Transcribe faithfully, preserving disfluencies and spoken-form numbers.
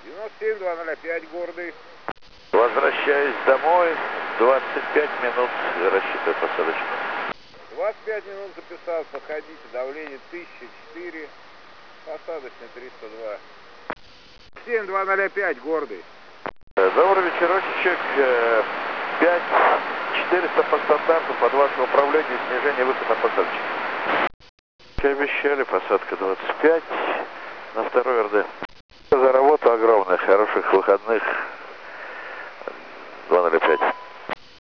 девяносто семь два ноль пять, гордый. Возвращаюсь домой. двадцать пять минут рассчитываю посадочную. двадцать пять минут записал, подходите, давление тысяча четыре, посадочный триста два. семь два ноль пять, гордый. Добрый вечерочек. пять четыреста по стандарту, под ваше управление, снижение выход на посадочку. Обещали, посадка двадцать пять на второй эр дэ. За работу огромная, хороших выходных. два ноль пять.